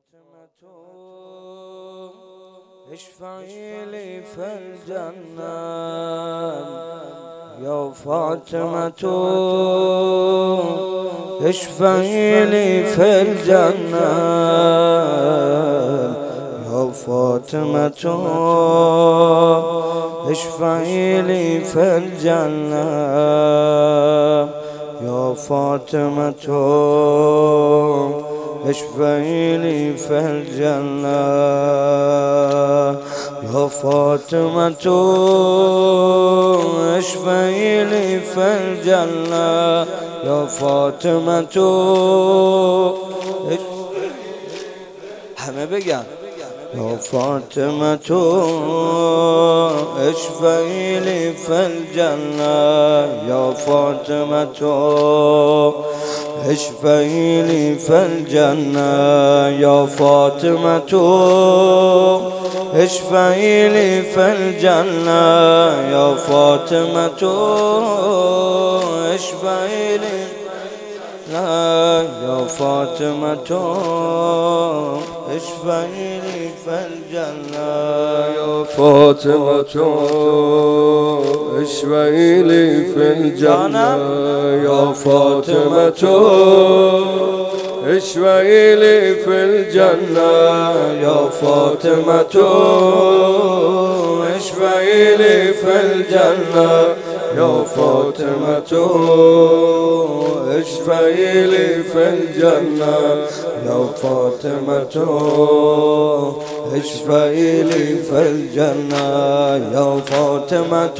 فاطمة اشفعي لي في الجنة يا فاطمة اشفعي لي في الجنة يا فاطمة اشفعي لي في الجنة يا فاطمة اشفعي لي في الجنة يا فاطمة اشفعي لي في الجنة يا فاطمة همه بگن يا فاطمة اشفعي لي في الجنة يا فاطمة اشفعي لي في الجنة يا فاطمة اشفعي لي في الجنة يا فاطمة اشفعي لي لا يا فاطمة اشفعي لي في الجنة يا فاطمة اشفعي لي في الجنة يا فاطمة اشفعي لي في الجنة يا فاطمة اشفعي لي في الجنة يا فاطمة اشفعي لي في الجنة يا فاطمة اشفعي لي في الجنة يا فاطمة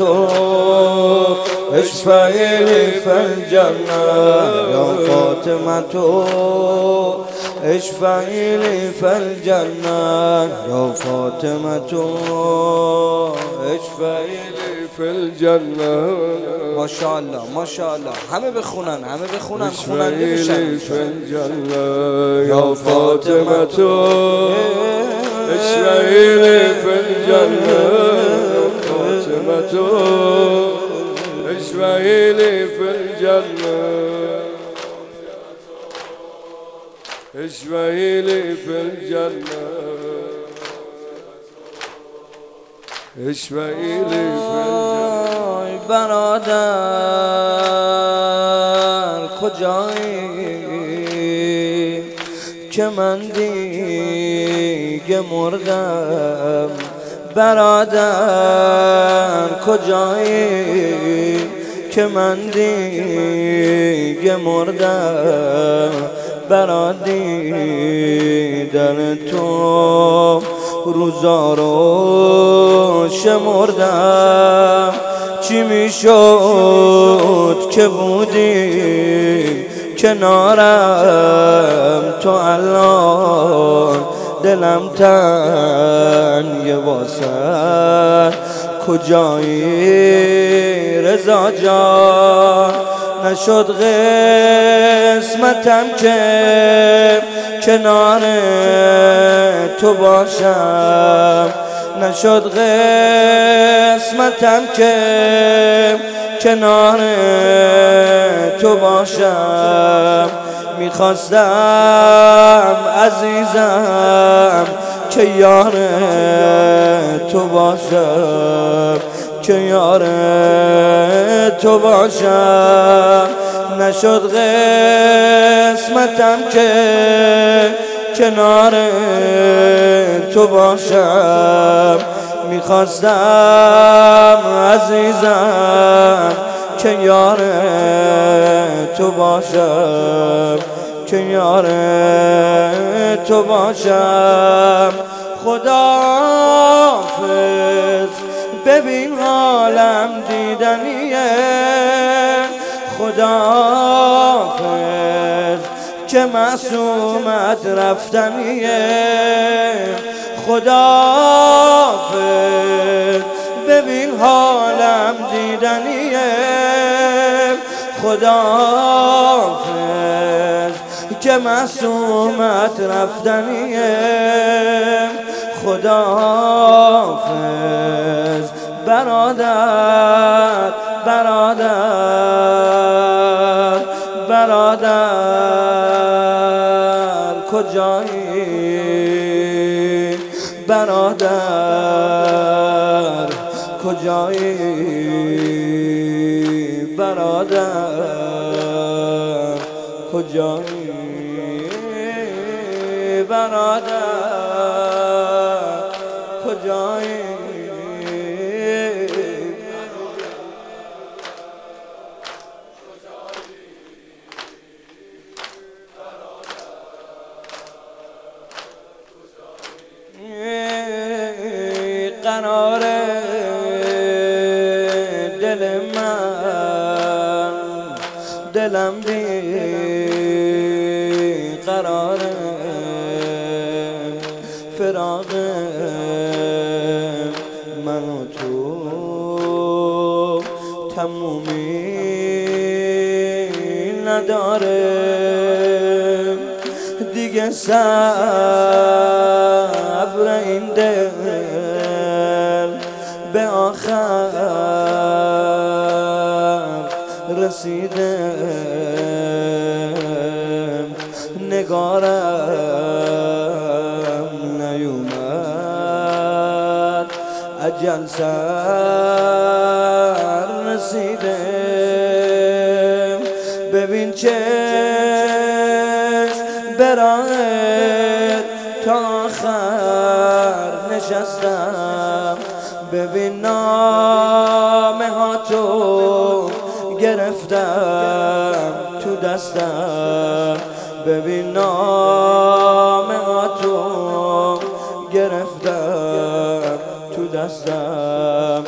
اشفعي لي في الجنة يا فاطمة اشفعي لي في الجنة يا فاطمة اشفعي لي في الجنة ما شاء الله ما شاء الله همه بخونن اشفعي لي في الجنة يا فاطمة اشفعي لي في الجنة يا فاطمة اشفعي لي في الجنة اشفعي لي في الجنة اشفعي لي في الجنة برادر کجایی که من دیگه مردم برادر کجایی که من دیگه مردم برا دیدن تو روزا رو شمردم چی میشد که بودی کنارم تو الان دلم تنگ واسه کجایی رضا جان نشد قسمتم که کنار تو باشم نشد قسمتم که کنار تو باشم میخواستم عزیزم که یار تو باشم که یار تو باشم نشد قسمتم که کنار تو باشم میخواستم عزیزم که یار تو باشم که یار تو باشم خداحافظ ببین حالم دیدنیه خداحافظ که معصومت رفتنیه خداحافظ ببین حالم دیدنیه خداحافظ که معصومت رفتنیه خداحافظ برادر برادر برادر کجایی کجایی برادر کجایی برادر کجایی برادر کجایی قرار دل من دلم بی قرار فراق من و تو تمومی نداره دیگه صبر این دل به آخر رسیده نگارم نیومد اجل سر رسیده ببین چه براهت تا آخر نشستم ببین نامه ها تو گرفتم تو دستم ببین نامه ها تو گرفتم تو دستم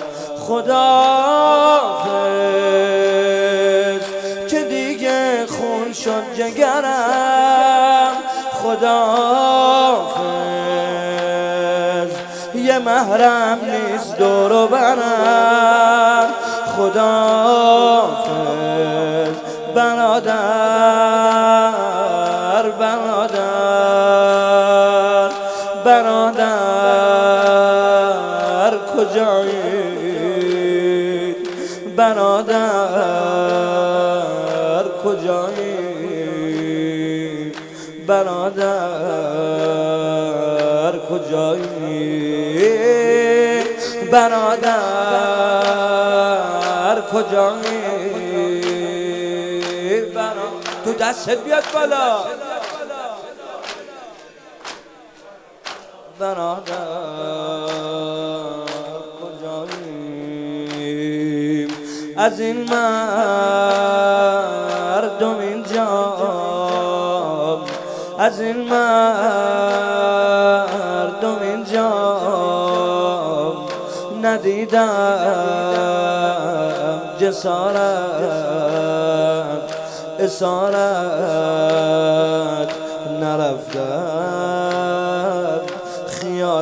خداحافظ که دیگه خون شد جگرم خداحافظ یه محرم نیست دور و برم خداحافظ برادر برادر برادر کجایی برادر کجایی برادر کجایی برادر کجایی تو دستت بیاد بالا برادر کجایی از این مردم اینجا از این مردم اینجا ندیدم جسارت اسارت نرفتم خیال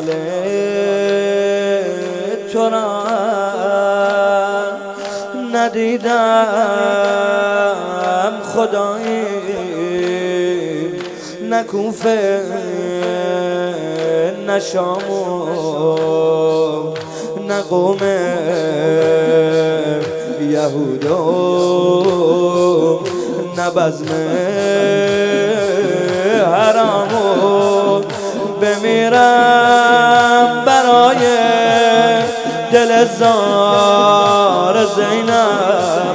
تو را ندیدم خدایی نکوفه نشامو نقوم یهودو نبزم حرامو بمیرم برای دل زار زینب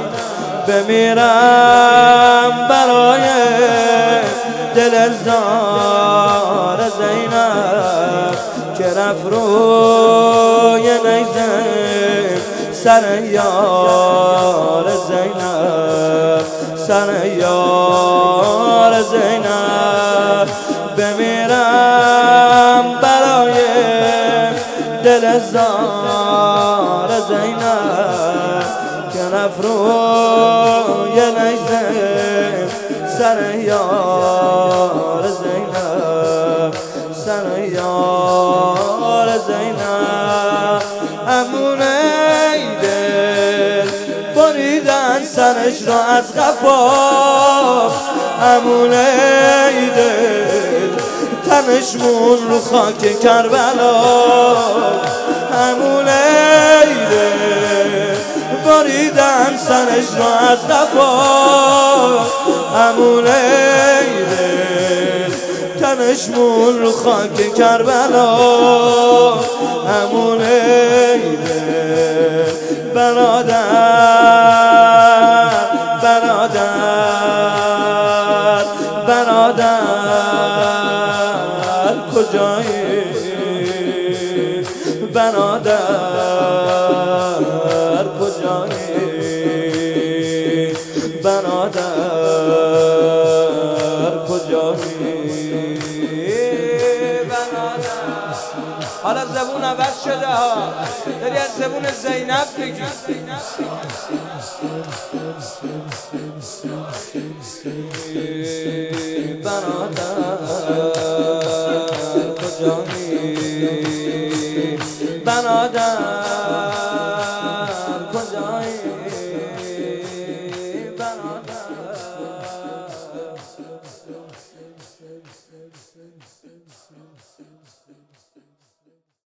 بمیرم برای دل زار زینب که رفت روی نیزه سر یار زینب سر یار زینب بمیرم برای دل زار زینب که رفت روی نیزه سر یار زینب سر یار زینب امون ایدل بریدن سرش را از قفا امون ایدل تنش مون رو خاک کربلا امون ایدل بریدن سرش را از قفا امون ایدل تنشمون رو خاک کربلا همونه برادر برادر برادر کجایی برادر کجایی برادر کجایی برادر. حالا زبون عوض شده ها، داری از زبون زینب بگی. برادر کجایی برادر کجایی برادر.